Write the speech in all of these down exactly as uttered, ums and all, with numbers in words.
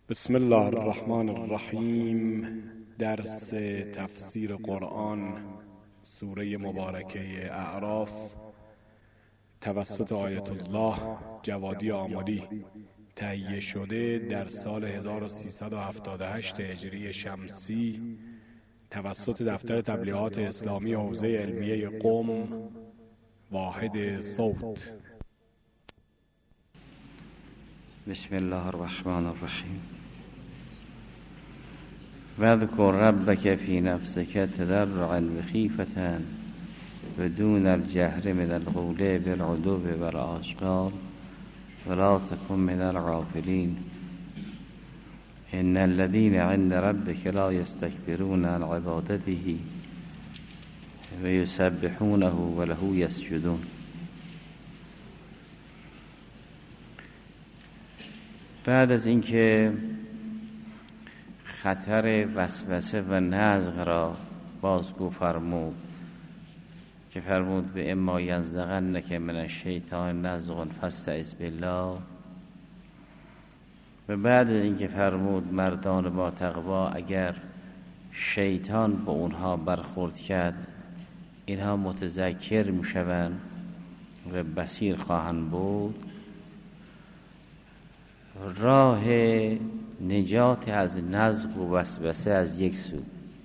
بسم الله الرحمن الرحیم. درس تفسیر قرآن، سوره مبارکه اعراف، توسط آیت الله جوادی آملی تهیه شده در سال هزار و سیصد و هفتاد و هشت هجری شمسی توسط دفتر تبلیغات اسلامی حوزه علمیه قم، واحد صوت. بسم الله الرحمن الرحیم. واذکر ربک فی نفسک تضرعا و خیفة و دون الجهر من القول بالغدو والآصال ولا تکن من الغافلین. ان الذين عند ربك لا يستكبرون عن عبادته و یسبحونه و له یسجدون. بعد از اینکه خطر وسوسه و نزغ را بازگو فرمود که فرمود به اما ینزغنک من الشیطان نزغ فاستعذ بالله، و بعد اینکه فرمود مردان با تقوا اگر شیطان با اونها برخورد کرد اینها متذکر میشوند و بصیر خواهند بود، راه نجات از نزغ و وسوسه از یک سو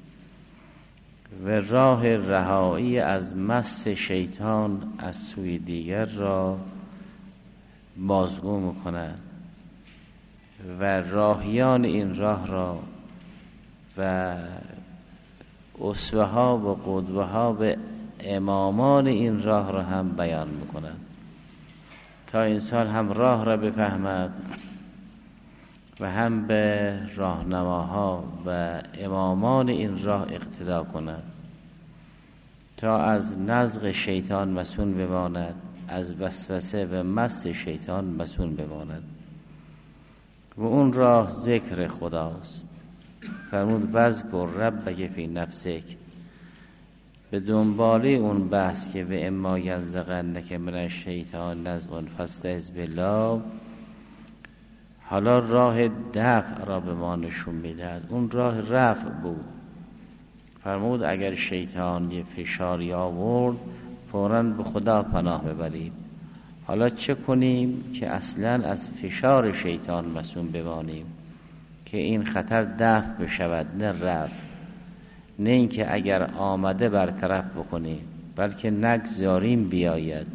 و راه رهایی از مس شیطان از سوی دیگر را بازگو می‌کند و راهیان این راه را و اسوه ها و قدوه ها و امامان این راه را هم بیان می‌کند تا انسان هم راه را بفهمد و هم به راهنماها و امامان این راه اقتدا کند تا از نزغ شیطان مسون بماند، از وسوسه و مس شیطان مسون بماند. و اون راه ذکر خداست. فرمود واذکر ربک فی نفسک، به دنباله اون بحث که به اما ینزغنک من الشیطان نزغ فاستعذ بالله، حالا راه دفع را به ما نشون میدهد. اون راه رفع بود. فرمود اگر شیطان یه فشاری آورد فوراً به خدا پناه ببرید. حالا چه کنیم که اصلاً از فشار شیطان مسئول بمانیم که این خطر دفع بشود نه رفع، نه اینکه اگر آمده برطرف بکنیم بلکه نگذاریم بیاید.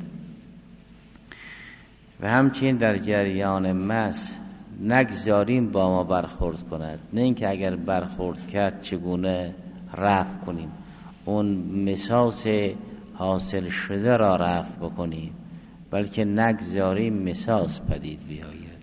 و همچنین در جریان مس نگذاریم با ما برخورد کند، نه اینکه اگر برخورد کرد چگونه رفع کنیم، اون مساس حاصل شده را رفع بکنیم، بلکه نگذاریم مساس پدید بیاید.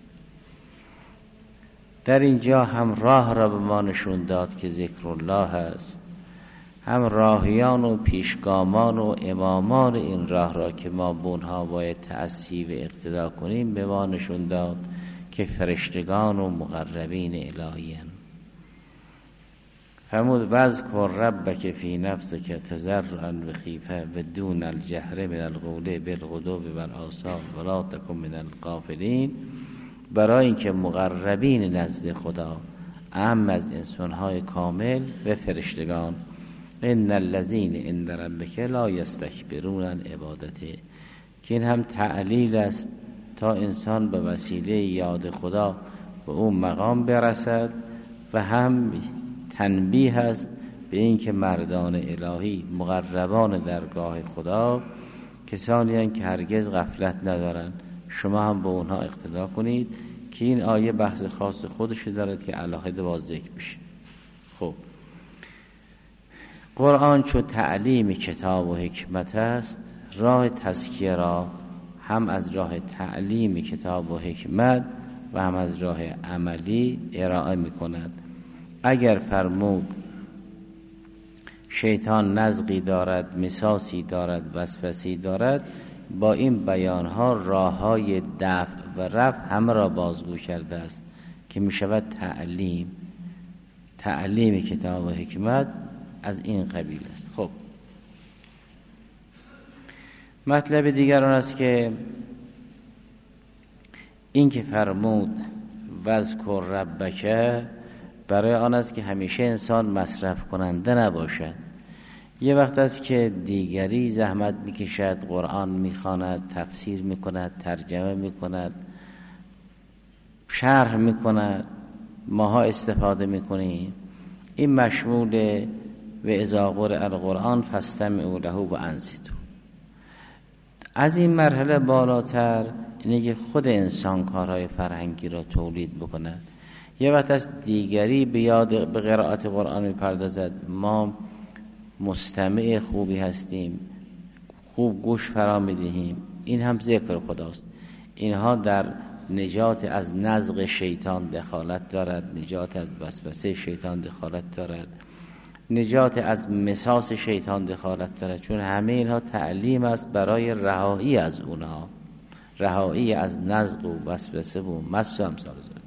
در اینجا هم راه را به ما نشون داد که ذکر الله است، هم راهیان و پیشگامان و امامان این راه را که ما به اونها باید تأسی و اقتدا کنیم به ما نشون داد که فرشتگان و مقربین الهی هستند. فرمود واذکر ربک فی نفسک تضرعا و خیفة و دون الجهر من القول بالغدو والآصال ولا تکن من الغافلین، برای اینکه مقربین نزد خدا اهم از انسان‌های کامل و فرشتگان، ان الذین عند ربک لا یستکبرون عن عبادته، که این هم تعلیل است تا انسان به وسیله یاد خدا به اون مقام برسد و هم تنبیه است به این که مردان الهی مقربان درگاه خدا کسانی هستند که هرگز غفلت ندارند. شما هم به اونها اقتدا کنید که این آیه بحث خاص خودش دارد که علاهده با ذکر بشه. خب قرآن چون تعلیم کتاب و حکمت است، راه تزکیه را هم از راه تعلیم کتاب و حکمت و هم از راه عملی ارائه می کند. اگر فرمود شیطان نزغی دارد، مساسی دارد، وسوسه‌ای دارد، با این بیانها راههای دفع و رفع همه را بازگو کرده است که می شود تعلیم تعلیم کتاب و حکمت از این قبیل است. خب مطلب دیگر آن است که این که فرمود وذکر ربک برای آن است که همیشه انسان مصرف کننده نباشد. یه وقت است که دیگری زحمت میکشد، قرآن میخواند، تفسیر میکند، ترجمه میکند، شرح میکند، ماها استفاده میکنیم. این مشمول و اذا قرئ القرآن فاستمعوا له و انصتوا. از این مرحله بالاتر اینه که خود انسان کارهای فرهنگی را تولید بکند. یه وقت است دیگری به یاد به قرائت قرآن میپردازد، ما مستمع خوبی هستیم، خوب گوش فرا میدهیم، این هم ذکر خداست. اینها در نجات از نزغ شیطان دخالت دارد، نجات از وسوسه شیطان دخالت دارد، نجات از مساس شیطان دخالت دارد، چون همه اینها تعلیم است برای رهایی از اونها، رهایی از نزغ و وسوسه و مس و امثال ذلک.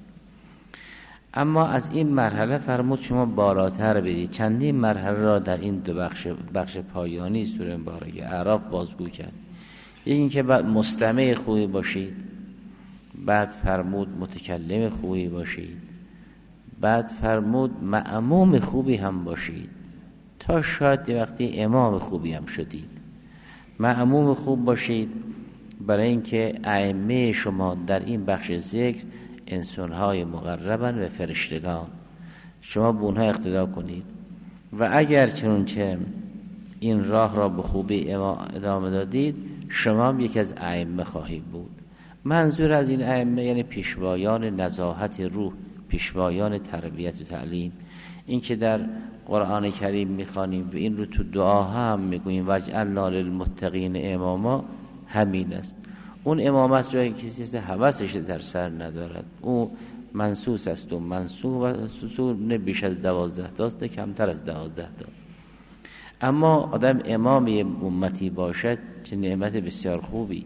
اما از این مرحله فرمود شما بالاتر برید. چندین مرحله را در این دو بخش بخش پایانی سوره مبارکه اعراف بازگو کرد. یکی اینکه بعد مستمع خوبی باشید، بعد فرمود متکلم خوبی باشید، بعد فرمود مأموم خوبی هم باشید، تا شاید یه وقتی امام خوبی هم شدید. مأموم خوب باشید برای اینکه ائمه شما در این بخش ذکر انسان‌های مقربن و فرشتگان، شما به اونها اقتدا کنید و اگر چنانچه این راه را به خوبی ادامه دادید شما هم یکی از ائمه خواهید بود. منظور از این ائمه یعنی پیشوایان نزاهت روح، پیشوایان تربیت و تعلیم. این که در قرآن کریم میخوانیم و این رو تو دعا هم میگوییم واجعلنا للمتقین اماما، همین است. اون امامت جایی کسی از هوسش در سر ندارد، او منسوس است و منسوب است و نه بیش از دوازده تاست، کمتر از دوازده تا. اما آدم امام امتی باشد چه نعمت بسیار خوبی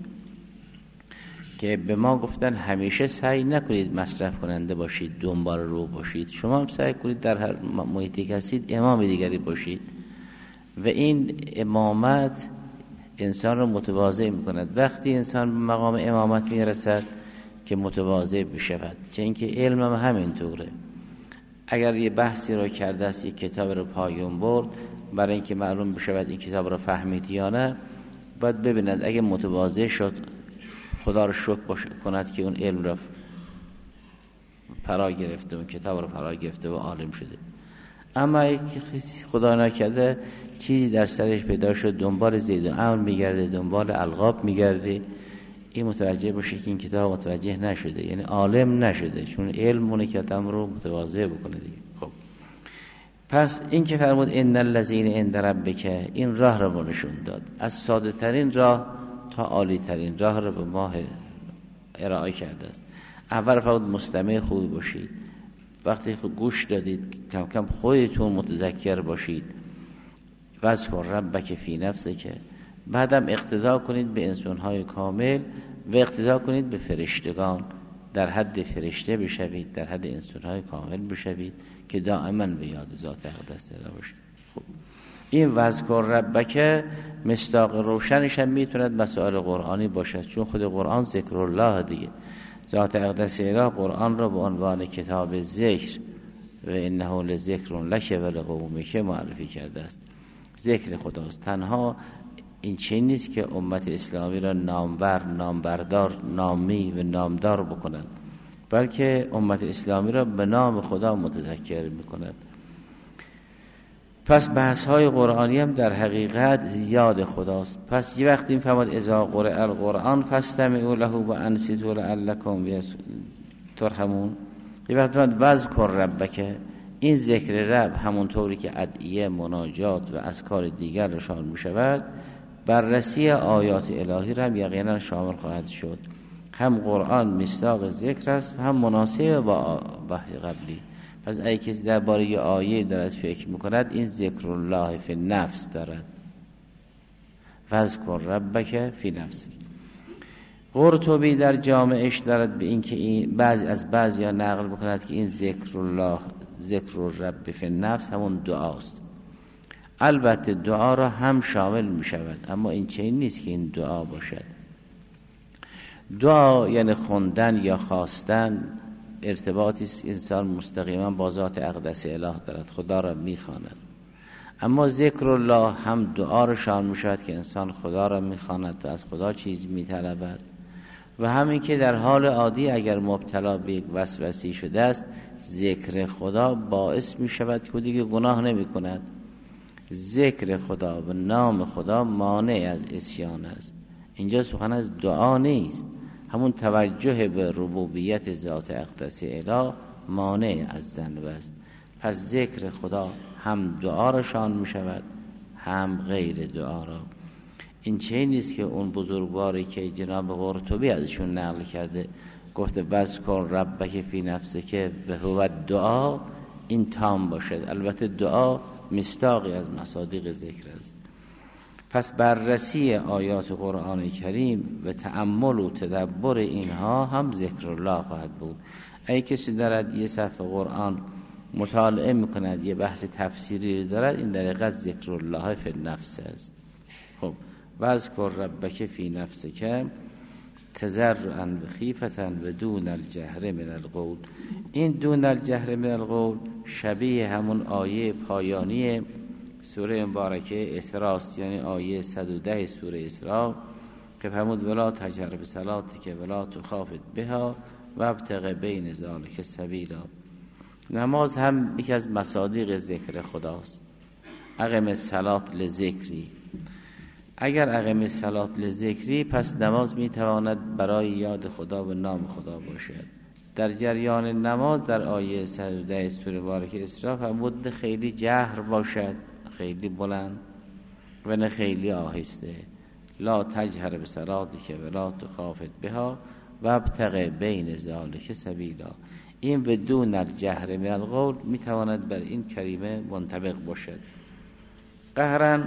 که به ما گفتن همیشه سعی نکنید مصرف کننده باشید، دنبال رو باشید. شما هم سعی کنید در هر محیطی که هستید امام دیگری باشید و این امامت انسان رو متواضع می‌کند. وقتی انسان به مقام امامت میرسد که متواضع بشود، چه اینکه علم هم همینطوره. اگر یه بحثی رو کرده است، یک کتاب رو پایان برد، برای اینکه معلوم بشود این کتاب رو فهمید یا نه، باید ببیند اگه متواضع شد خدا رو شکر کند که اون علم رو فرا گرفته، اون کتاب رو فرا گرفته و عالم شده. اما اگه خدا نکرده چیزی در سرش پیدا شد، دنبال زید و امر میگرده، دنبال القاب میگرده، این متوجه باشه که این کتاب متوجه نشده، یعنی عالم نشده، چون علم اونه که آدم رو متواضع بکنه دیگه. خب پس این که فرمود ان الذین عند ربک، این راه رو به نشون داد، از ساده ترین راه تا عالی ترین راه رو به ما ارائه کرده است. اول فرمود مستمع خوبی باشید، وقتی گوش دادید کم کم خودتون متذکر باشید. وذکر ربک فی نفسک، بعدم اقتدا کنید به انسان‌های کامل و اقتدا کنید به فرشتگان، در حد فرشته بشوید، در حد انسان‌های کامل بشوید که دائما به یاد ذات اقدس باشید. خب این وذکر ربک مصداق روشنش هم میتوند مسائل قرآنی باشد، چون خود قرآن ذکر الله دیگه. ذات اقدس اله قرآن را به عنوان کتاب ذکر و انه لذکر لک و لقومک معرفی کرده است. ذکر خداست. تنها این چیز نیست که امت اسلامی را نامور، نامبردار، نامی و نامدار بکنند، بلکه امت اسلامی را به نام خدا متذکر میکند. پس بحث های قرآنی هم در حقیقت یاد خداست. پس یه وقت این فرمود اذا قرئ القرآن فاستمعوا له و انصتوا لعلکم ترحمون. یه وقت فرمود وذکر ربک، این ذکر رب همونطوری که ادعیه، مناجات و اذکار دیگر را شامل می شود، بررسی آیات الهی را هم یقینا شامل خواهد شد. هم قرآن مصداق ذکر است و هم مناسب با وحی قبلی. پس اگه کسی درباره یه آیه دارد فکر میکند، این ذکر الله فی نفس دارد. وذکر ربک فی نفسک. قرطبی در جامعش دارد به این که این بعضی از بعضی ها نقل بکند که این ذکر الله، ذکر رب فی نفس همون دعاست. البته دعا را هم شامل می شود، اما این چنین نیست که این دعا باشد. دعا یعنی خوندن یا خواستن ارتباطی است انسان مستقیما با ذات اقدس اله دارد، خدا را میخواند. اما ذکر الله هم دعا را شامل میشود که انسان خدا را میخواند و از خدا چیز میطلبد، و همین که در حال عادی اگر مبتلا به یک وسوسه شده است، ذکر خدا باعث میشود که دیگه گناه نمی کند. ذکر خدا و نام خدا مانع از عصیان است. اینجا سخن از دعا نیست، همون توجه به ربوبیت ذات اقدس اله مانع از ذنب است. پس ذکر خدا هم دعا را شامل می شود هم غیر دعا را. این چه نیست که اون بزرگواری که جناب قرطبی ازشون نقل کرده گفته وذکر ربک فی نفسک و هو دعا، این تام باشد. البته دعا مصداقی از مصادیق ذکر است. پس بررسی آیات قرآن کریم و تأمل و تدبر اینها هم ذکر الله خواهد بود. اگه کسی دارد یه صفحه قرآن مطالعه میکند، یه بحث تفسیری دارد، این در حقیقت ذکر الله فی النفس است. خب وذکر ربک فی نفسک تضرعا و خیفة و دون الجهر من القول. این دون الجهر من القول شبیه همون آیه پایانی سوره مبارکه اسراء است، یعنی آیه صد و ده سوره اسراء که فرمود ولا تجهر بصلاتک ولا تخافت بها و ابتغ بین ذلک سبیلا. نماز هم یکی از مصادیق ذکر خداست. اقم الصلاة لذکری. اگر اقم الصلاة لذکری، پس نماز میتواند برای یاد خدا و نام خدا باشد. در جریان نماز در آیه صد و ده سوره مبارکه اسراء فرمود خیلی جهر باشد، خیلی بلند و نه خیلی آهسته. لا تجهر بصلاتک ولا تخافت بها و ابتغ بین ذلک سبیلا. این بدون الجهر من القول میتواند بر این کریمه منطبق باشد. قهرن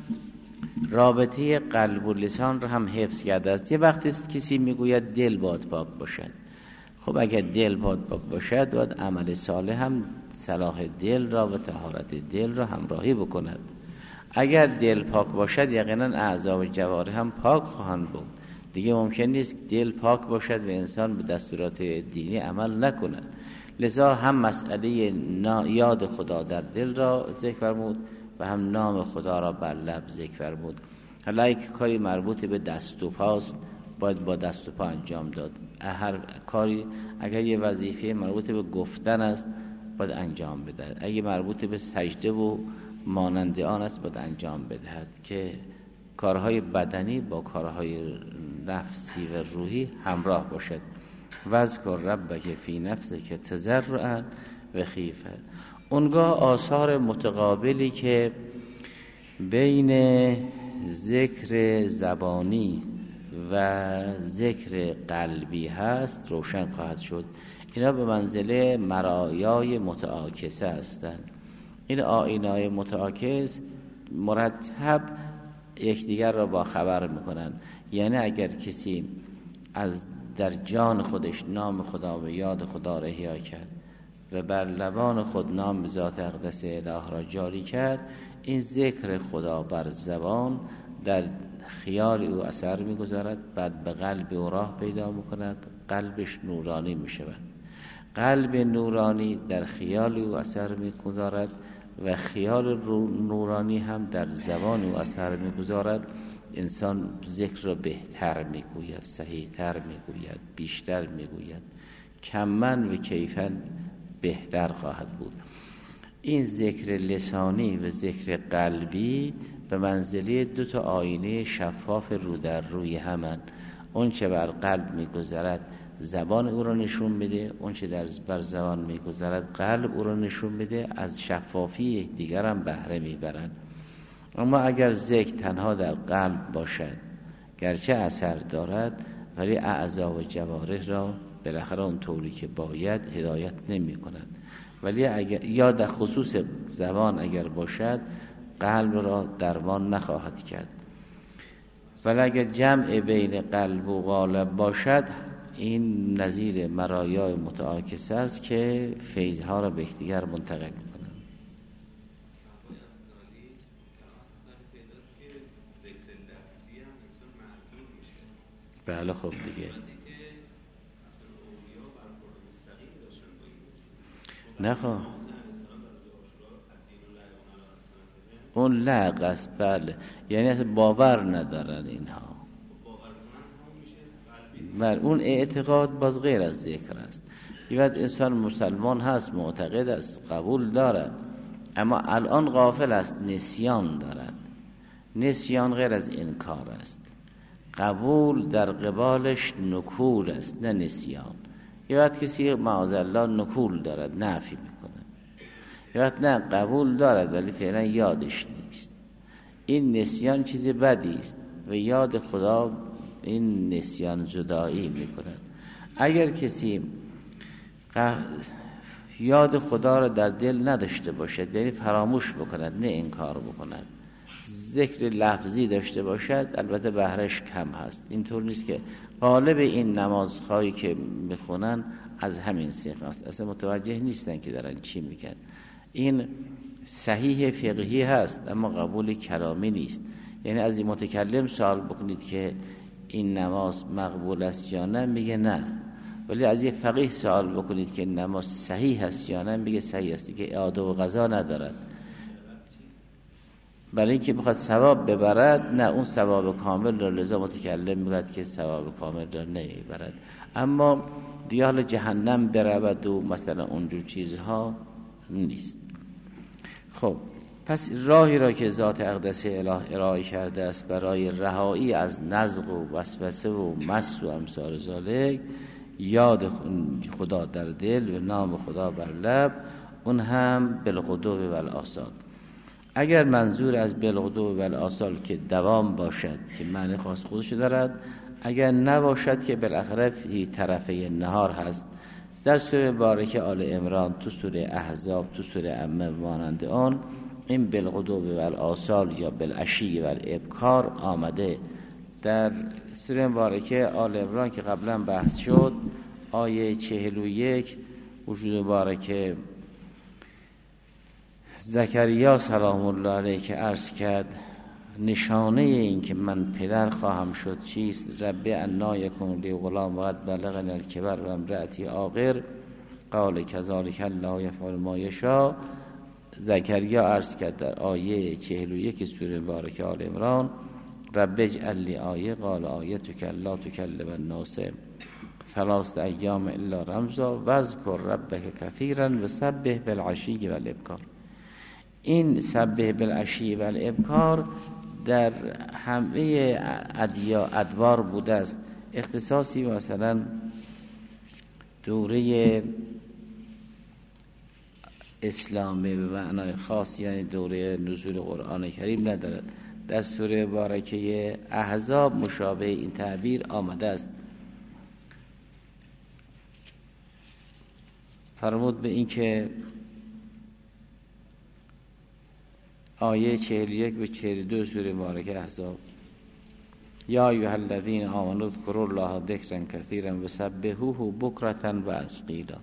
رابطه قلب و لسان را هم حفظ کرده است. یه وقتی است کسی میگوید دل باید پاک باشد. خب اگر دل باید پاک باشد، باید عمل صالح هم صلاح دل را و طهارت دل را همراهی بکند. اگر دل پاک باشد، یقینا اعضا و جوارح هم پاک خواهند بود. دیگه ممکن نیست دل پاک باشد و انسان به دستورات دینی عمل نکند. لذا هم مسئله یاد خدا در دل را ذکر فرمود و هم نام خدا را بر لب ذکر فرمود. حالا یک کاری مربوط به دست و پاست، باید با دست و پا انجام داد. هر کاری اگر یه وظیفه مربوط به گفتن است، باید انجام بدهد. اگه مربوط به سجده و مانند آن است، باید انجام بدهد که کارهای بدنی با کارهای نفسی و روحی همراه باشد. وذکر ربک فی نفسک تضرعا و خیفة. اونگاه آثار متقابلی که بین ذکر زبانی و ذکر قلبی هست روشن خواهد شد. اینا به منزله مرایای متعاکسه هستند. این آیینه‌های متعاکس مرتب یکدیگر را با خبر میکنن. یعنی اگر کسی از در جان خودش نام خدا و یاد خدا را احیا کرد و بر لبان خود نام ذات اقدس اله را جاری کرد، این ذکر خدا بر زبان در خیال او اثر میگذارد، بعد به قلب او راه پیدا میکند، قلبش نورانی میشود. قلب نورانی در خیال او اثر میگذارد و خیال نورانی هم در زبان او اثر میگذارد. انسان ذکر را بهتر میگوید، صحیحتر میگوید، بیشتر میگوید، کمن و کیفن بهتر خواهد بود. این ذکر لسانی و ذکر قلبی به منزله دو تا آینه شفاف رو در روی همن. اون چه بر قلب میگذرد زبان او را نشون میده، اون چه در بر زبان میگذرد قلب او را نشون میده. از شفافی دیگر هم بهره میبرن. اما اگر ذکر تنها در قلب باشد، گرچه اثر دارد، ولی اعضا و جوارح را بالاخره اون طوری که باید هدایت نمی کند. ولی اگر یا در خصوص زبان اگر باشد، قلب را درمان نخواهد کرد. ولی اگر جمع بین قلب و قالب باشد، این نظیر مرایای متعاکسه است که فیضها را به یکدیگر منتقل می‌کنند. بله خب دیگه نخوا اون لغو است، بله، یعنی اصلا باور ندارن اینها. بله، اون اعتقاد باز غیر از ذکر است. یه وقت انسان مسلمان هست، معتقد است، قبول دارد، اما الان غافل است، نسیان دارد. نسیان غیر از انکار است. قبول در قبالش نکول است، نه نسیان. یه وقت کسی معاذالله نکول دارد، نفی میکنه. یه وقت نه، قبول دارد ولی فعلا یادش نیست. این نسیان چیز بدی است و یاد خدا این نسیان جدایی میکند. اگر کسی یاد خدا را در دل نداشته باشد، یعنی فراموش بکند، نه انکار بکند، ذکر لفظی داشته باشد، البته بهرش کم هست. اینطور نیست که غالب این نمازهایی که میخونن از همین سیغه است، اصلا متوجه نیستن که دارن چی میگن. این صحیح فقهی هست اما قبول کلامی نیست. یعنی از این متکلم سوال بکنید که این نماز مقبول است یا نه، میگه نه. ولی از یه فقیه سوال بکنید که نماز صحیح است یا نه، میگه صحیح است، که اعاده و قضا ندارد. برای اینکه بخواد ثواب ببرد، نه، اون ثواب کامل را لذا متکلم میگه که ثواب کامل را نمیبرد. اما دیگه حالا جهنم برود و مثلا اونجور چیزها نیست. خب پس راهی را که ذات اقدس اله ارائه کرده است برای رهایی از نزغ و وسوسه و مس و امثال ذالک، یاد خدا در دل و نام خدا بر لب، اون هم بالغدو و الآصال. اگر منظور از بالغدو و الآصال که دوام باشد که معنی خاص خودش دارد، اگر نباشد که بالاخره فی طرفه نهار هست. در سوره بارکه آل عمران، تو سوره احزاب، تو سوره امه مانند آن، این بالغدو و الآصال یا بالعشی و الابکار آمده. در سوره مبارکه آل عمران که قبلا بحث شد، آیه چهل و یک، وجود مبارکه زکریا سلام الله علیه که عرض کرد نشانه این که من پدر خواهم شد چیست؟ رب انا یکون لی غلام وقد بلغنی الکبر و امرأتی عاقر قال کذالک الله یفعل ما یشاء. زکریا عرض کرد در آیه چهل و یک سوره مبارکه آل عمران، رب اجعل لی آیه قال آیتک الا تکلم الناس ثلاث ایام الا رمزا واذکر ربک کثیرا وسبح بالعشی والابکار. این سبح بالعشی والابکار در همه ادیا ادوار بوده است. اختصاصی مثلا دوره اسلامی به معنای خاص، یعنی دوره نزول قرآن کریم ندارد. در سوره مبارکه احزاب مشابه این تعبیر آمده است. فرمود به این که آیه چهل و یک و چهل و دو سوره مبارکه احزاب، یا ایها الذین آمنوا اذکروا الله ذکرا کثیرا وسبحوه بکرة و اصیلا.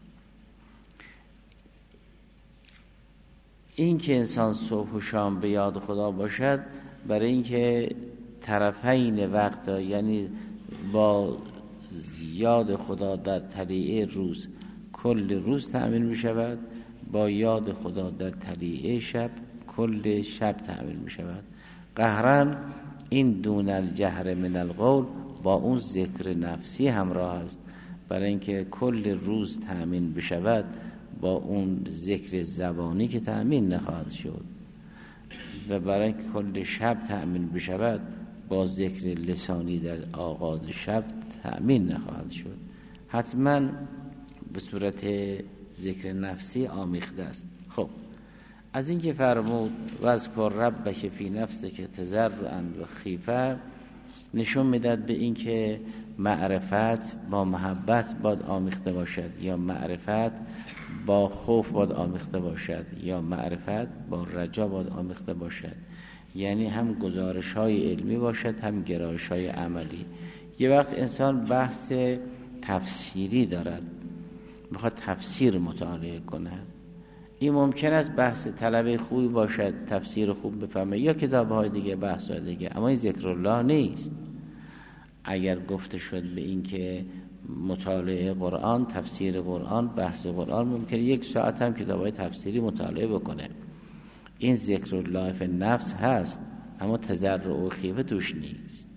این که انسان صبح و شام به یاد خدا باشد، برای اینکه طرفین وقت، یعنی با یاد خدا در طلیعه روز کل روز تأمین می شود، با یاد خدا در طلیعه شب کل شب تأمین می شود. قهرن این دون الجهر من القول با اون ذکر نفسی همراه است، برای اینکه کل روز تأمین بشود با اون ذکر زبانی که تأمین نخواهد شد، و برای اینکه کل شب تأمین بشود با ذکر لسانی در آغاز شب تأمین نخواهد شد. حتما به صورت ذکر نفسی آمیخته است. خب از اینکه فرمود واذکر ربک فی نفسک تضرعا و خیفه، نشون میداد به اینکه معرفت با محبت باید آمیخته باشد، یا معرفت با خوف باید آمیخته باشد، یا معرفت با رجا باید آمیخته باشد. یعنی هم گزارش های علمی باشد، هم گرایش های عملی. یه وقت انسان بحث تفسیری دارد، میخواد تفسیر مطالعه کنه، این ممکن است بحث طلبه خوبی باشد، تفسیر خوب بفهمه، یا کتاب های دیگه، بحث های دیگه، اما این ذکر الله نیست. اگر گفته شد به این که مطالعه قرآن، تفسیر قرآن، بحث قرآن ممکنه یک ساعت هم کتابای تفسیری مطالعه بکنه. این ذکر الله فی النفس هست، اما تضرع و خیفه توش نیست.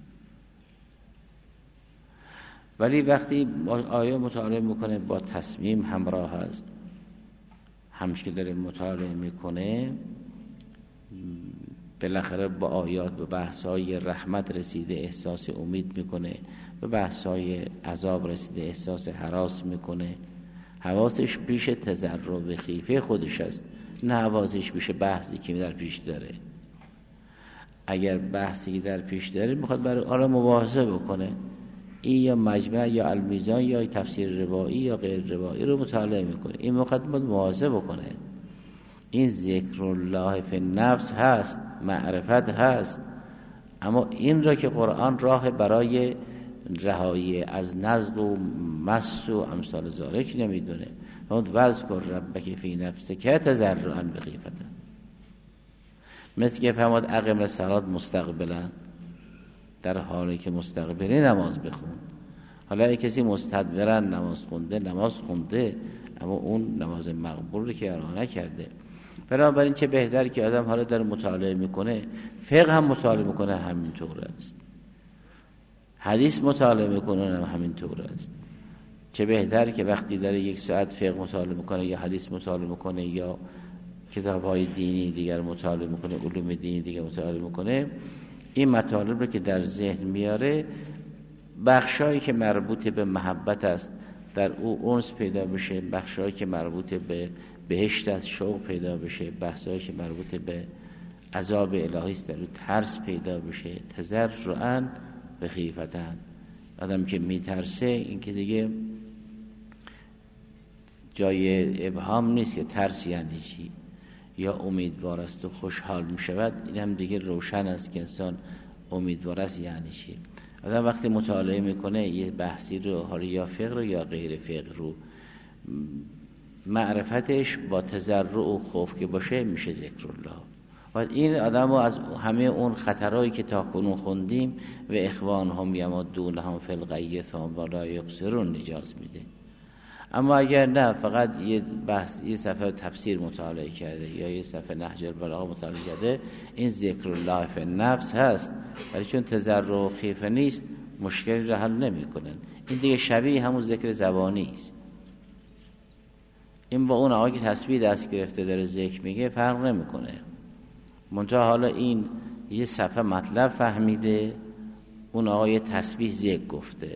ولی وقتی آیه مطالعه میکنه با تصمیم همراه هست، همش که داره مطالعه میکنه بالاخره با آیات به بحث‌های رحمت رسیده احساس امید میکنه، به بحث‌های عذاب رسیده احساس هراس میکنه. حواسش پیش تضرع و خیفه خودش است، نه حواسش پیش بحثی که در پیش داره. اگر بحثی که در پیش داره میخواد برای آن مباحثه بکنه، این یا مجمع یا المیزان یا تفسیر روایی یا غیر روایی رو مطالعه میکنه، این میخواد مباحثه بکنه. این ذکر الله فی النفس هست، معرفت هست، اما این را که قرآن راه برای رهایی از نزغ و مس و امثال ذالک نمیدونه. واذکر ربک فی نفسک تضرعا و خیفة، مثل که فرمود اقم الصلاة مستقبلا، در حالی که مستقبلی نماز بخون. حالا اگه کسی مستدبرا نماز خونده نماز خونده اما اون نماز مقبول رو که ادا نکرده. بنابراین چه بهتر که آدم حالا داره مطالعه میکنه، فقه هم مطالعه میکنه همینطور است، حدیث مطالعه میکنه هم همینطور است. چه بهتر که وقتی داره یک ساعت فقه مطالعه میکنه یا حدیث مطالعه میکنه یا کتاب‌های دینی دیگر مطالعه میکنه، علوم دینی دیگر مطالعه میکنه، این مطالب رو که در ذهن میاره، بخشایی که مربوط به محبت است در او انس پیدا بشه، بخشایی که مربوط به بهشت است شوق پیدا بشه، بحثایی که مربوط به عذاب الهی است در او ترس پیدا بشه. تضرعا و خیفة، آدم که میترسه این که دیگه جای ابهام نیست که ترس یعنی چی، یا امیدوار است و خوشحال می شود، این هم دیگه روشن است که انسان امیدوار است یعنی چی. آدم وقتی مطالعه میکنه یه بحثی رو، حالا یا فقه رو یا غیر فقه رو، معرفتش با تضرع و خوف که باشه میشه ذکر الله. و این آدم رو از همه اون خطرهایی که تا کنون خوندیم و اخوان هم یمدونهم فی الغی ثم لا یقصرون نجات میده. اما اگر نه فقط یه بحث یه صفحه تفسیر مطالعه کرده یا یه صفحه نهج البلاغه مطالعه کرده، این ذکر الله فی النفس هست، ولی چون تضرع و خیفه نیست مشکلی را حل نمیکنه. این دیگه شبیه همون ذکر زبانی است. این با اون آقایی که تسبیح دست گرفته داره ذکر میگه فرق نمیکنه. منتها حالا این یه صفحه مطلب فهمیده، اون آقای تسبیح ذکر گفته،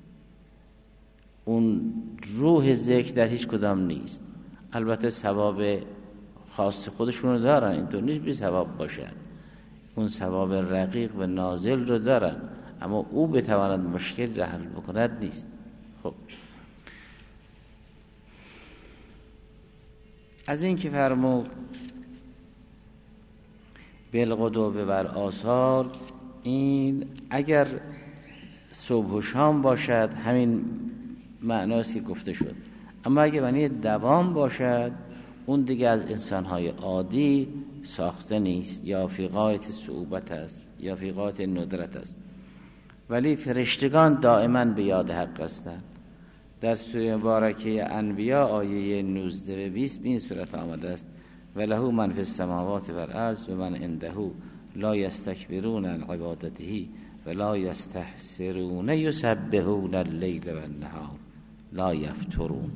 اون روح ذکر در هیچ کدام نیست. البته ثواب خاص خودشونو دارن، اینطور نیست بی ثواب باشن، اون ثواب رقیق و نازل رو دارن، اما او بتواند مشکل را حل بکند نیست. خب از این که فرمود بالغدو بر آثار، این اگر صبح و شام باشد همین معناست که گفته شد، اما اگه معنی دوام باشد اون دیگه از انسانهای عادی ساخته نیست، یا فی غایت صعوبت است یا فی غایت ندرت است. ولی فرشتگان دائما به یاد حق هستند. در سوره مبارکه انبیاء آیه نوزده و بیست به این صورت آمده است: وله من فی السماوات و الارض و من عنده لا یستکبرون عن عبادته و لا یستحسرون یسبحون اللیل و النهار لا یفترون.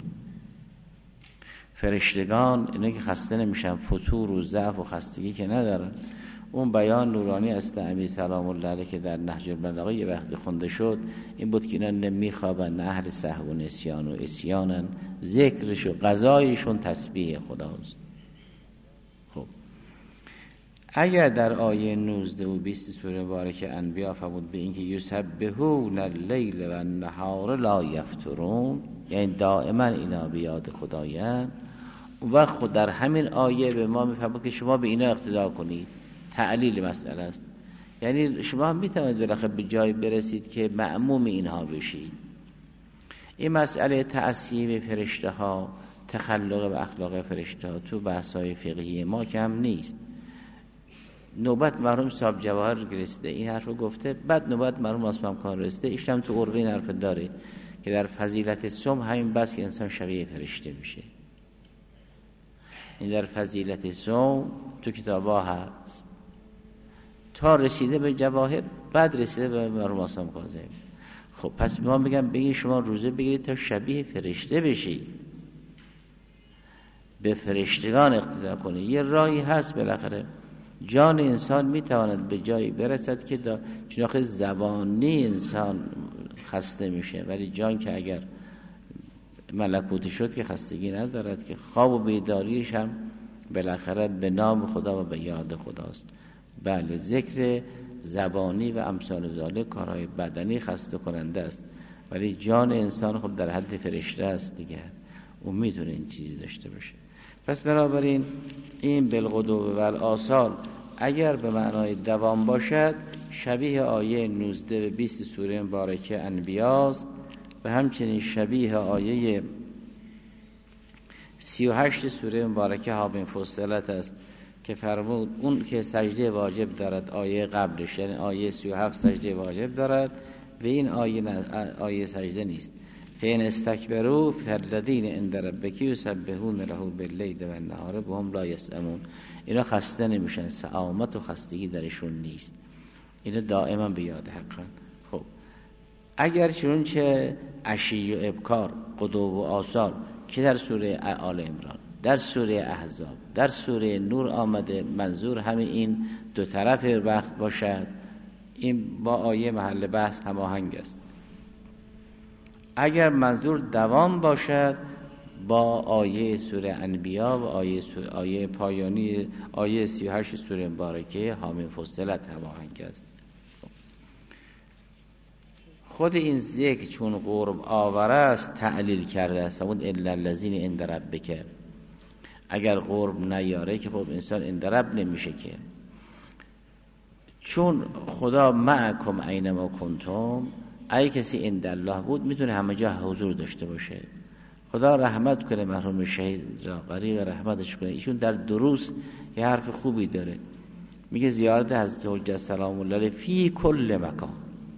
فرشتگان اینا که خسته نمیشن، فتور و ضعف و خستگی که ندارن. اون بیان نورانی است امیر سلام الله علیه که در نهج البلاغه یه وقتی خونده شد این بود که اینا نمیخوابن، نه اهل سهو و نسیان و عصیانن، ذکرش و غذایشون تسبیح خداست. خب اگر در آیه نوزده و بیست سوره مبارکه انبیاء فرمود به اینکه یسبحون اللیل و النهار لا یفترون، یعنی دائما اینا به یاد خدایند، و خود در همین آیه به ما میفرمود که شما به اینا اقتدا کنید. تعلیل مسئله است، یعنی شما هم میتونید بالاخره به جای برسید که مأموم اینها بشید. این مسئله تعصیب فرشته ها، تخلق و اخلاق فرشته ها تو بحث های فقهی ما کم نیست. نوبت مرحوم صاحب جواهر رسیده این حرف رو گفته، بعد نوبت مرحوم اسمم کار رسیده، ایشم تو عربه این حرف داره که در فضیلت صوم همین بس که انسان شبیه فرشته میشه. این در فضیلت صوم تو کتابا هست تا رسیده به جواهر، بعد رسیده به مرحوم آسام کاظمی. خب پس ما میگم بگید شما روزه بگیرید تا شبیه فرشته بشید، به فرشتگان اقتدا کنید. یه راهی هست، بالاخره جان انسان میتواند به جایی برسد که دا چون آخه زبانی انسان خسته میشه، ولی جان که اگر ملکوتی شد که خستگی ندارد، که خواب و بیداریش هم بالاخره به نام خدا و به یاد خداست. بله ذکر زبانی و امثال ذالک کارهای بدنی خسته کننده است، ولی جان انسان خب در حد فرشته است دیگه، اون میتونه این چیزی داشته باشه. پس بنابراین این بالغدو و الآصال اگر به معنای دوام باشد شبیه آیه نوزده و بیست سوره مبارکه انبیاست و همچنین شبیه آیه سی و هشت سوره مبارکه حامیم فصلت است که فرمود اون که سجده واجب دارد آیه قبلش، یعنی آیه سی و هفت سجده واجب دارد و این آیه آیه سجده نیست. فین استکبروا فالذین عند ربک یسبحون له باللیل و النهار وهم لا یسأمون. اینا خسته نمیشن، سآمت و خستگی درشون نیست، اینا دائما به یاد حقن. خب اگر چنانچه عشی و ابکار، غدو و آصال که در سوره آل عمران، در سوره احزاب، در سوره نور آمده، منظور همه این دو طرف وقت باشد، این با آیه محل بحث هماهنگ است. اگر منظور دوام باشد با آیه سوره انبیا و آیه, آیه پایانی آیه سی و هشت سوره مبارکه حامیم فصلت هماهنگ است. خود این ذکر چون قرب آور است تعلیل کرده است، اون الا الذین عند ربک، اگر قرب نیاره که خب انسان عند رب نمیشه که، چون خدا معکم اینما کنتم، ای کسی عند الله بود میتونه همه جا حضور داشته باشه. خدا رحمت کنه مرحوم شهید را، غریق رحمتش کنه، ایشون در دروس یه حرف خوبی داره، میگه زیارت حضرت حجت سلام الله علیه فی کل مکان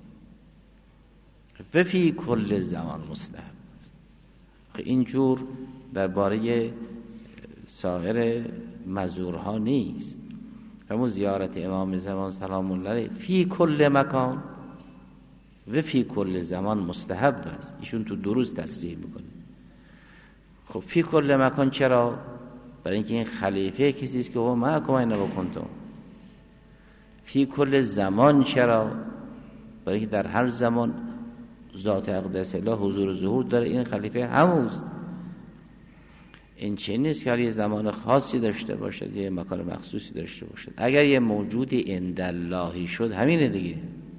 و فی کل زمان مستحب است. اینجور درباره سایر مزورها نیست. همون زیارت امام زمان سلام الله علیه فی کل مکان و فی کل زمان مستحب است، ایشون تو دروس تصریح میکنه. خب فی کل مکان چرا؟ برای اینکه این خلیفه کسی است که هو معکم اینما کنتم. فی کل زمان چرا؟ برای اینکه در هر زمان ذات اقدس الله حضور و ظهور داره، این خلیفه هموست. این چه نیست که یه زمان خاصی داشته باشد، یه مکان مخصوصی داشته باشد. اگر یه موجودی عند اللهی شد همینه دیگه.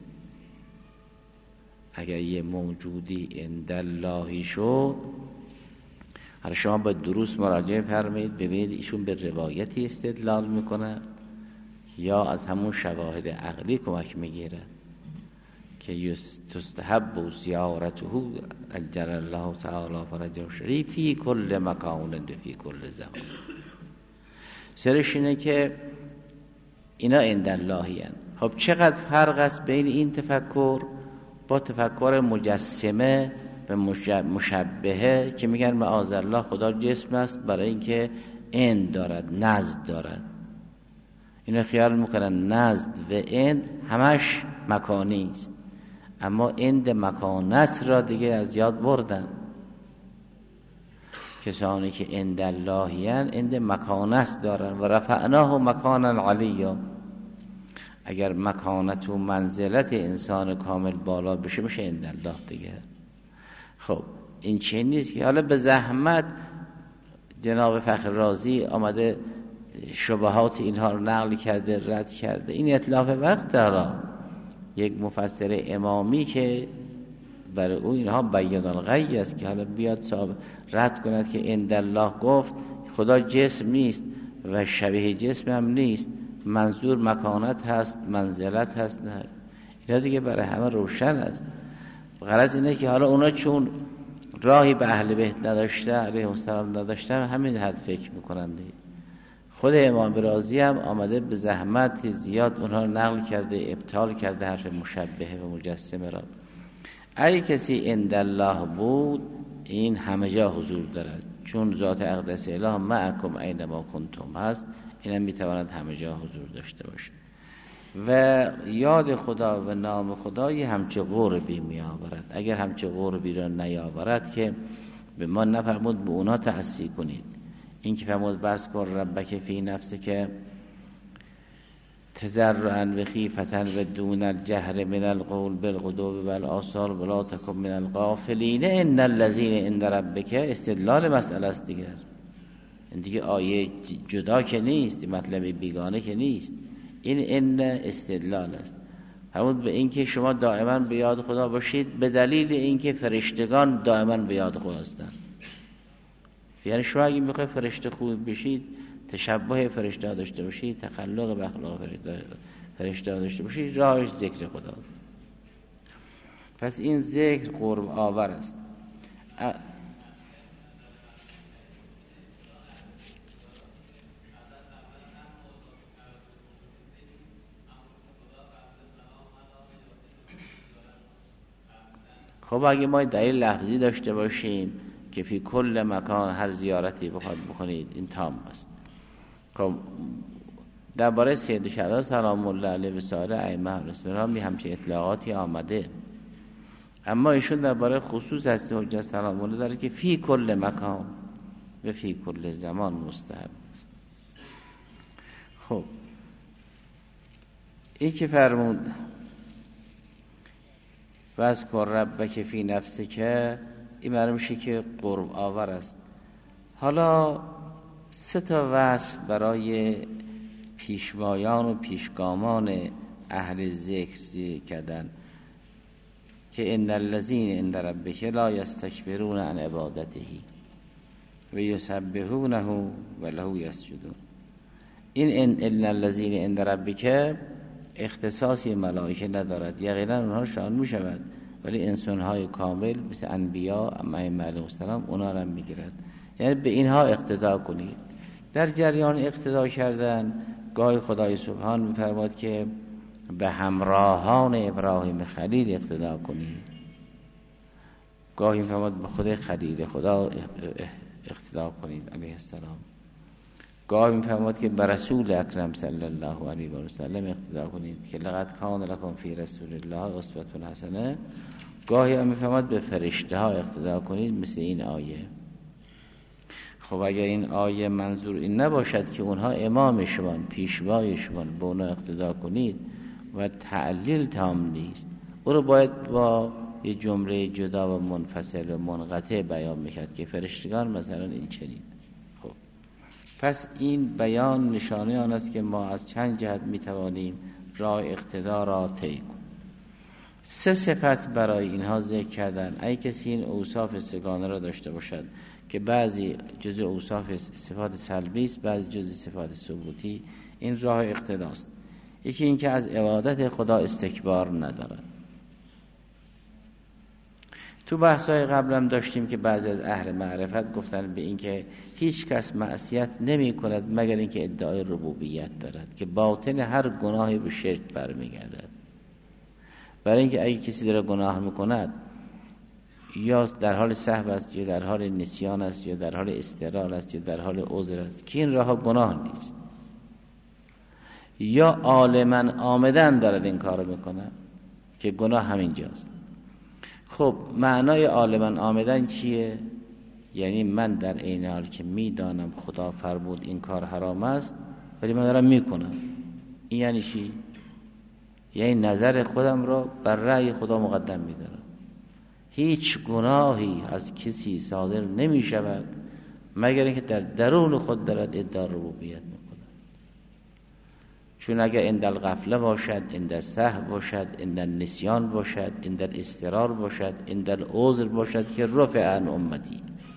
اگر یه موجودی عند اللهی شد، هر شما با دروس مراجعه فرمایید ببینید ایشون به روایتی استدلال میکنه یا از همون شواهد عقلی کمک میگیره که تستحب زیارته اجر الله تعالی فرجه شریف فی کل مکان و فی کل زمان. سرش اینه که اینا عند اللهی هستند. خب چقدر فرق است بین این تفکر با تفکر مجسمه و مشبهه که میگن معاذ الله خدا جسم است برای اینکه اند دارد، نزد دارد. اینا خیال میکنن نزد و اند همش مکانی است، اما اند مکانت را دیگه از یاد بردن. کسانی که عند اللهیان اند مکانت دارن و رفعناه مکانا علیا. اگر مکانت و منزلت انسان کامل بالا بشه میشه عند الله دیگه. خب این چه نیست که حالا به زحمت جناب فخر رازی آمده شبهات اینها رو نقل کرده، رد کرده. این اتلاف وقت داره. یک مفسر امامی که برای او اینها بیان الغی است که حالا بیاد صاحب رد کند که عند الله گفت خدا جسم نیست و شبیه جسم هم نیست، منظور مکانت هست، منزلت هست. نه، اینا دیگه برای همه روشن است. غرض اینه که حالا اونا چون راهی به اهل بیت نداشته علیه السلام نداشتن، همین حد فکر میکنن دیگه. خود امام رازی هم آمده به زحمت زیاد اونها نقل کرده، ابطال کرده حرف مشبهه و مجسمه را. اگه کسی عند الله بود این همه جا حضور دارد، چون ذات اقدس اله معکم اینما کنتم هست، این هم میتواند همه جا حضور داشته باشه. و یاد خدا و نام خدایی همچه قربی می آورد. اگر همچه قربی را نیاورد که به ما نفرمود به اونا تعصی کنید. این که فرمود بس کن ربک فی نفسه که تضرعا و خیفتا و دون الجهر من القول بالغدو والآصال ولا تکن من الغافلین ان الذین عند ربک استدلال مسئله است دیگر. این دیگه آیه جدا که نیست، مطلب بیگانه که نیست، این ان استدلال است. فرمود به این که شما دائما به یاد خدا باشید به دلیل اینکه فرشتگان دائما به یاد خدا هستند. یعنی شما اگه میخواید فرشته خوب بشید، تشبه فرشته داشته باشید، تخلق به اخلاق فرشته داشته باشید، راهش ذکر خدا. پس این ذکر قرب آور است. خب اگه ما دلیل لفظی داشته باشیم که فی کل مکان هر زیارتی بخواد بکنید این تام است. خب درباره سید شهدا سلام الله علیه و سایر ائمه الاسلام می همچه اطلاعاتی آمده، اما ایشون درباره خصوص هستی حجت سلام الله داره که فی کل مکان و فی کل زمان مستحب است. خب این که فرمود واذکر ربک فی نفسک، این معلوم میشه که قرب آور است. حالا سه تا وصف برای پیشوایان و پیشگامان اهل ذکر ذکر کردن که ان الذین عند ربک لا یستکبرون عن عبادته و یسبحونه و له یسجدون. این ان الذین عند ربک اختصاصی ملائکه ندارد، یقینا اونها شامل می شود، ولی انسان‌های کامل مثل انبیا ائمه علیهم السلام اونا را میگیرد. یعنی به اینها اقتدا کنید. در جریان اقتدا کردن گاهی خدای سبحان می‌فرماید که به همراهان ابراهیم خلیل اقتدا کنید، گاهی می‌فرماید به خود خلیل خدا اقتدا کنید علیه السلام، گاهی می‌فرماید که به رسول اکرم صلی الله علیه و سلم اقتدا کنید که لقد کان لکم فی رسول الله اسوة حسنه، گاهی هم می‌فرماید به فرشته ها اقتدا کنید مثل این آیه. خب اگر این آیه منظور این نباشد که اونها امام شما پیشوای شما به اونها اقتدا کنید و تعلیل تام نیست، او رو باید با یه جمله جدا و منفصل و منقطع بیان میکرد که فرشتگان مثلا این چنین. خب پس این بیان نشانه آن است که ما از چند جهت میتوانیم راه اقتدا را طی کنیم. سه صفت برای اینها ذکر کردن. ای کسی این اوصاف سگانه را داشته باشد که بعضی جزء اوصاف صفات سلبی است، بعضی جزء صفات ثبوتی، این راه اقتداست. یکی این که از عبادت خدا استکبار ندارد. تو بحث‌های قبلم داشتیم که بعضی از اهل معرفت گفتن به این که هیچ کس معصیت نمی کند مگر اینکه ادعای ربوبیت دارد که باطن هر گناهی به شرک برمیگردد. برای اینکه اگه کسی داره گناه میکند یا در حال سهو است یا در حال نسیان است یا در حال استقرار است یا در حال عذر است که این راه گناه نیست، یا عالماً آمدن دارد این کارو میکنه که گناه همینجاست. خب معنای عالماً آمدن چیه؟ یعنی من در عین حال که میدانم خدا فرمود این کار حرام است ولی من دارم میکنم. این یعنی چی؟ یعنی نظر خودم را بر رأی خدا مقدم میدارم. هیچ گناهی از کسی صادر نمی شود مگر اینکه در درون خود دارد ادعای ربوبیت میکند. چون اگر عند الغفله باشد، عند السهو باشد، عند النسیان باشد، عند الاضطرار باشد، عند العذر باشد که رفع عن امتی،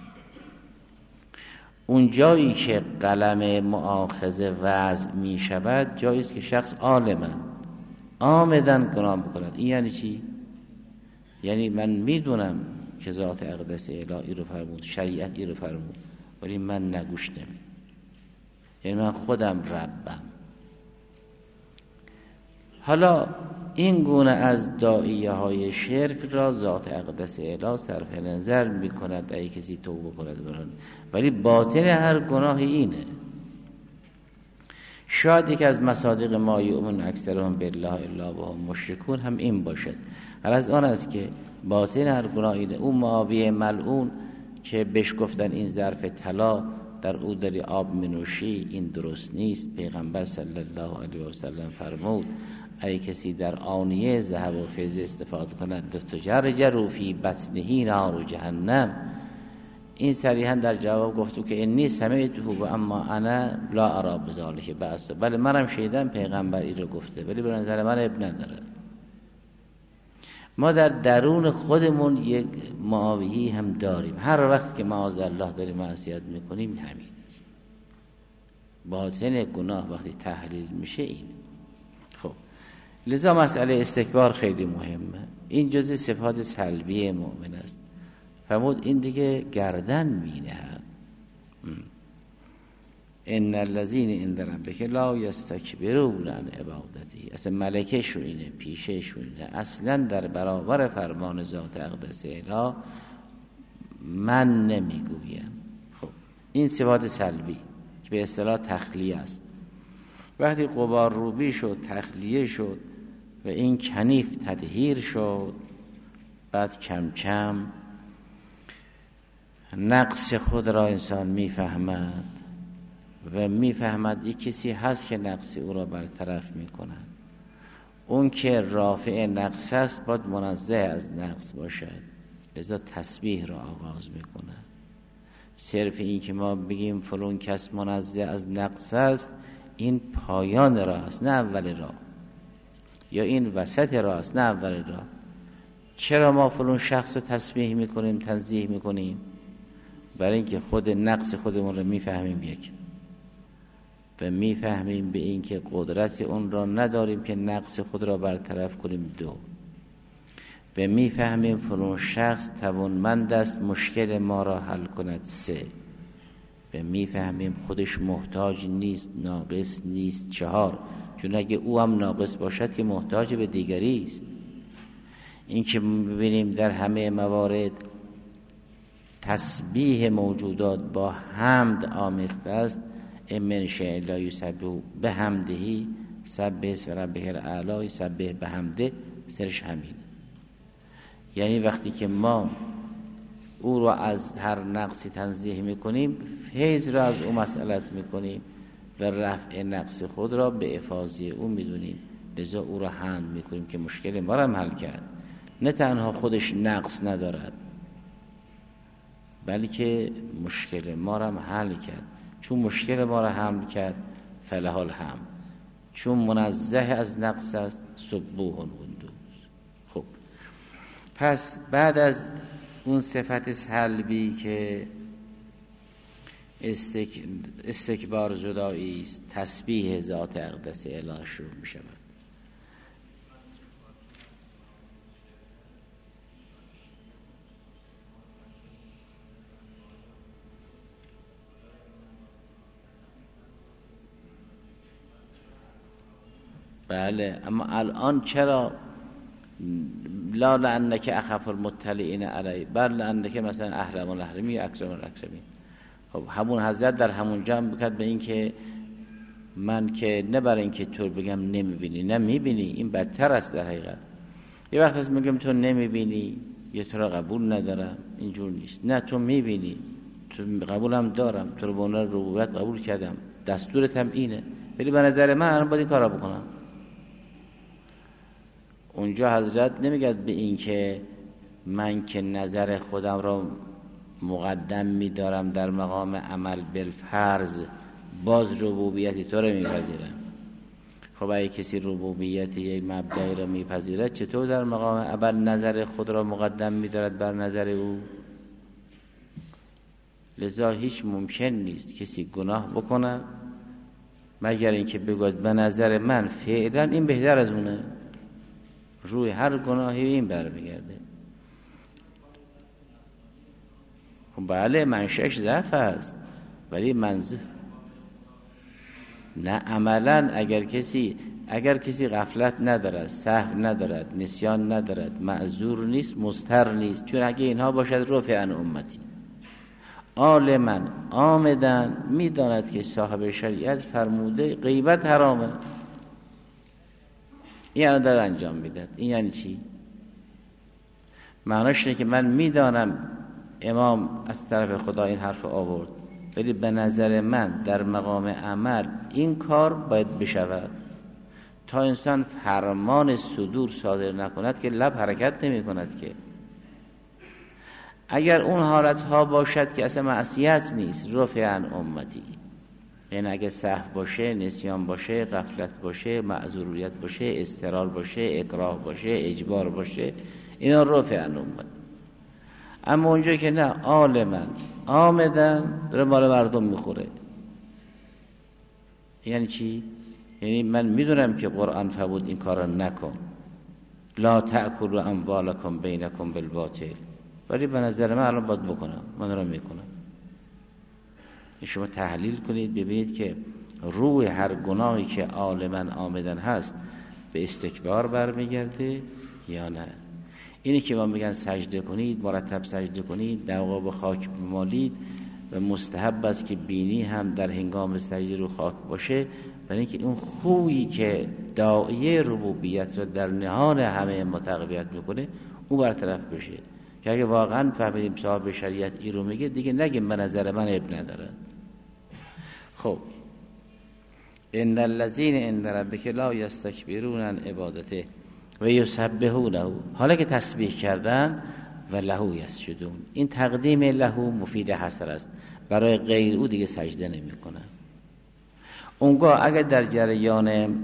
اون جایی که قلم مؤاخذه وضع می شود جایی است که شخص عالما آمدن گناه بکند. این یعنی چی؟ یعنی من میدونم که ذات اقدس الهی رو فرمود، شریعت ای رو فرمود، ولی من نگوش نمی، یعنی من خودم ربم. حالا این گونه از داعیه های شرک را ذات اقدس الهی صرف نظر می کند ای کسی توبه کند بران، ولی باطن هر گناهی اینه. شاید یک از مصادیق ما یؤمن اکثرهم بالله الا وهم مشرکون هم این باشد. غرض آن است که باطن هر گناهی اینه. اون معاویه ملعون که بهش گفتن این ظرف طلا در او داری آب منوشی، این درست نیست. پیغمبر صلی الله علیه و سلم فرمود ای کسی در آنیه ذهب و فضه استفاده کند تجرجر فی بطنه نار جهنم. این صریحا در جواب گفتو که انی سمعته و اما انا لا ارى بذلک بأس. بله منم شیدم پیغمبر این رو گفته، ولی به نظر من اب نداره. ما در درون خودمون یک معاویه هم داریم. هر وقت که معاذ الله داریم معصیت میکنیم همین باطن گناه وقتی تحلیل میشه این. خب لذا مسئله استکبار خیلی مهمه. این جزء صفات سلبی مؤمن است. فرمود این دیگه گردن مینهد. ان الذین عند ربک لا یستکبرون عن عبادته. اصلا ملکه شونینه، پیشه شونینه، اصلا در برابر فرمان ذات اقدس الهی من نمیگویم. خب این صفات سلبی که به اصطلاح تخلیه است. وقتی غبار روبی شد، تخلیه شد و این کنیف تطهیر شد، بعد کم کم نقص خود را انسان میفهمد و میفهمد یک کسی هست که نقص او را برطرف میکند. اون که رافع نقص است باید منزه از نقص باشد، لذا تسبیح را آغاز میکند. صرف این که ما بگیم فلان کس منزه از نقص است، این پایان راه است نه اول راه، یا این وسط راه است نه اول راه. چرا ما فلان شخص رو تسبیح میکنیم، تنزیه میکنیم؟ برای اینکه خود نقص خودمون رو میفهمیم یک، و میفهمیم به اینکه قدرت اون را نداریم که نقص خود را برطرف کنیم. دو، و میفهمیم فلان شخص توانمند است مشکل ما را حل کند. سه، و میفهمیم خودش محتاج نیست، ناقص نیست. چهار، چون اگه او هم ناقص باشد که محتاج به دیگری است. این که ببینیم در همه موارد تسبیح موجودات با حمد آمیخته است. امن شیء لا یسبح بحمده سبح اسم ربک الاعلی سبح بحمده، سرش همین. یعنی وقتی که ما او را از هر نقصی تنزیه میکنیم، فیض را از او مسئلت میکنیم و رفع نقص خود را به افاضه او میدونیم، لذا او را حمد میکنیم که مشکل ما را حل کرد. نه تنها خودش نقص ندارد بلکه مشکل ما را حل کرد. چون مشکل ما را حل کرد فله الحمد، چون منزه از نقص است سبوح القدوس. خب پس بعد از اون صفت سلبی که استک... استکبار زدایی است، تسبیح ذات اقدس الهی شروع می شود. بله، اما الان چرا لا لانک اخف المطلعین علی بل لانک مثلا احرم الاحرمی اکرم الاکرمین. خب همون حضرت در همون جمع بکرد به این که من که نه برای این که تو بگم نمیبینی، نه میبینی، این بدتر است در حقیقت. یه وقت هست میگم تو نمیبینی یا تو را قبول ندارم، اینجور نیست. نه تو میبینی، تو قبولم دارم، تو رو به عنوان ربوبیت قبول کردم، دستورت هم اینه، ولی به نظر من الان باید این کارا بکنم. اونجا حضرت نمیگد به این که من که نظر خودم را مقدم میدارم در مقام عمل بالفرض، باز ربوبیتی تو رو میپذیرم. خب اگه کسی ربوبیت یک مبدعی را میپذیرد، چطور در مقام عمل نظر خود را مقدم میدارد بر نظر او؟ لذا هیچ ممکن نیست کسی گناه بکنه مگر اینکه بگوید به نظر من فعلا این بهتر از اونه. روی هر گناهی این برمیگرده. خب بله منشأش ضعف است، ولی منظور نه عملا اگر کسی اگر کسی غفلت ندارد، سهو ندارد، نسیان ندارد، معذور نیست، مضطر نیست، چون اگه اینها باشد رفع عن امتی. عالما عامدا میداند که صاحب شریعت فرموده غیبت حرامه، این الان داره انجام میدهد. این یعنی چی؟ معناش اینه که من میدانم امام از طرف خدا این حرف آورد، ولی به نظر من در مقام عمل این کار باید بشود. تا انسان فرمان صدور صادر نکند که لب حرکت نمی کند. که اگر اون حالت ها باشد که اصلا معصیت نیست، رفع عن امتی، یعنی اگر سهو باشه، نسیان باشه، غفلت باشه، معذوریت باشه، اضطرار باشه، اکراه باشه، اجبار باشه، اینا رفع عن امتی. اما اونجا که نه، عالما عامدن داره مال مردم میخوره. یعنی چی؟ یعنی من میدونم که قرآن فرمود این کار رو نکن، لا تأکلوا اموالکم بینکم بالباطل، ولی به نظر من الان باید بکنم، من رو میکنم. شما تحلیل کنید ببینید که روی هر گناهی که عالما عامدن هست به استکبار برمیگرده یا نه. اینی که ما میگن سجده کنید، مرتب سجده کنید، دعوا به خاک بمالید، و مستحب است که بینی هم در هنگام سجده رو خاک باشه، برای اینکه اون خویی که داعیه ربوبیت رو در نهان همه ما تقویت میکنه اون برطرف بشه. که اگه واقعا فهمیدیم صاحب شریعت این رو میگه، دیگه نگیم به نظر من اب نداره. خب ان الذین عند ربک لا یستکبرون عن عبادته و یسبحونه، حالا که تسبیح کردن و له یسجدون، این تقدیم له مفید حصر است، برای غیر او دیگه سجده نمی کنن. اونگاه اگر در جریان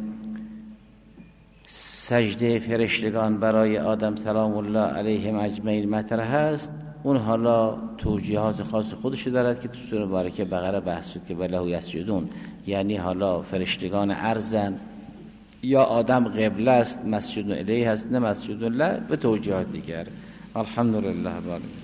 سجده فرشتگان برای آدم سلام الله علیهم اجمعین مطرح هست، اون حالا توجیهات خاص خودش دارد که تو سوره مبارکه بقره بحث شد که وله یسجدون، یعنی حالا فرشتگان ارزن یا آدم قبله است مسجد الیه هست نه مسجد الله، به توجیهات دیگر. الحمدلله.